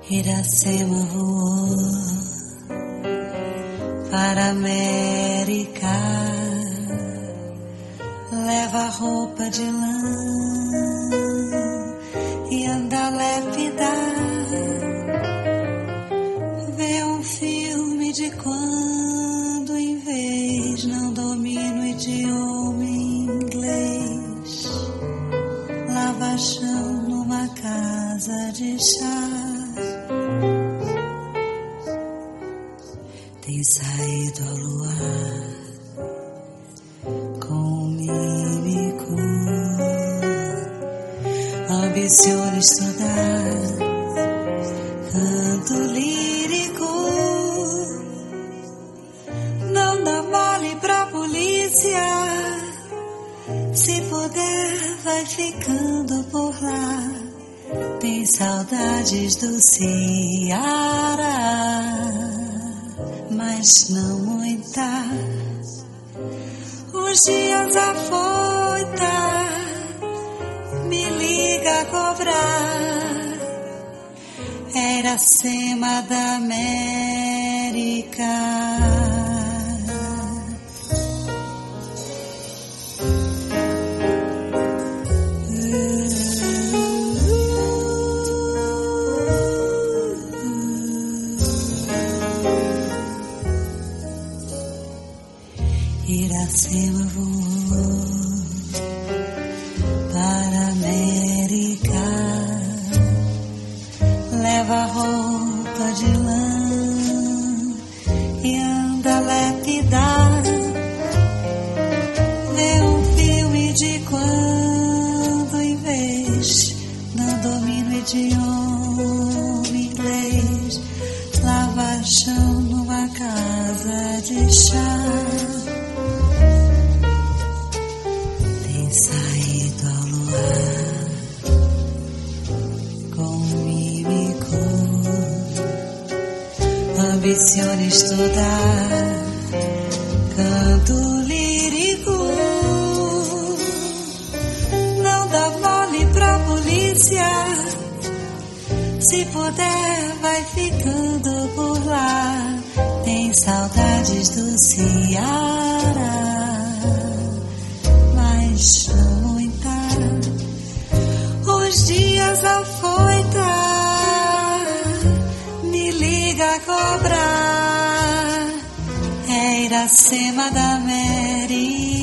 Iracema voou para a América, leva roupa de lã e anda lépida, vê um filme de quando em vez não domina o idioma inglês, lava chão numa casa de chá. Tem saído ao luar com um mímico, ambiciona estudar canto lírico, não dá mole pra polícia, se puder vai ficando por lá, tem saudades do Ceará. Mas não muita, os dias afoita, me liga a cobrar, é Iracema da América. Iracema voou para a América, leva roupa de lã e anda lépida, vê um filme de quando em vez não domina o idioma inglês, lava chão numa casa de chá. Saído ao luar com um mímico, ambiciona estudar canto lírico, não dá mole pra polícia, se puder vai ficando por lá, tem saudades do Ceará. Não muita, os dias afoita, me liga a cobrar, é Iracema da América.